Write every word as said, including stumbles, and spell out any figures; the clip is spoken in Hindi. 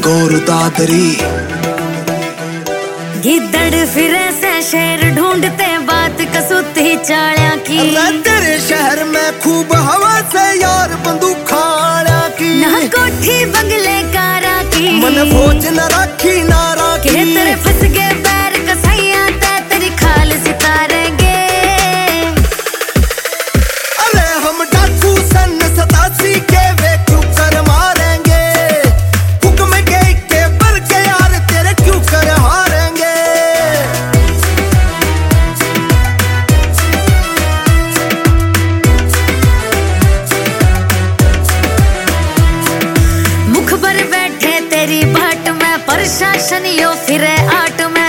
गोर दादरी। गिद्दड़ फिरे से शेर ढूंढते बात कसूती चाल्या की। तेरे शहर में खूब हवा से यार बंदूक खाड़ा की। ना कोठी बंगले कारा की मन फौज न राखी ना राखी। के तेरे फंस गए पैर कसाइयां ते तेरी खाल सितारेंगे। अरे हम डाकू सन सतासी के वे क्यों कर मारेंगे। हुक्म के के बर के यार तेरे क्यों कर हारेंगे। मुखबर बैठे तेरी बाट में प्रशासन यो फिरे आट में।